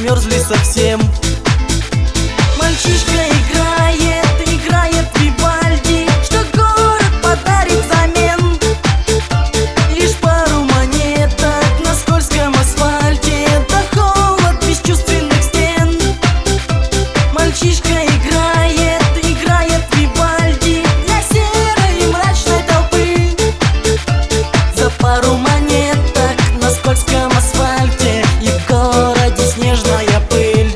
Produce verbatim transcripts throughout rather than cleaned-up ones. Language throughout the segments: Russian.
замерзли совсем. Мальчишка играет, играет Вивальди, что город подарит взамен. Лишь пару монеток на скользком асфальте, да холод бесчувственных стен. Мальчишка играет, играет Вивальди для серой и мрачной толпы. За пару монеток на скользком асфальте и в городе снежная пыль.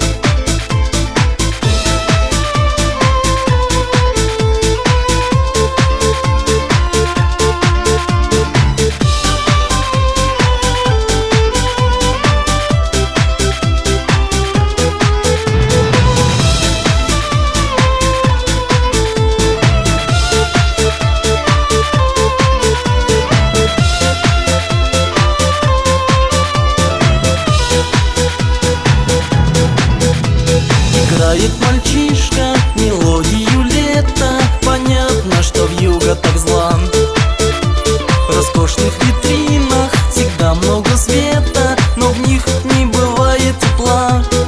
Играет мальчишка мелодию лета, понятно, что вьюга так зла. В роскошных витринах всегда много света, но в них не бывает тепла.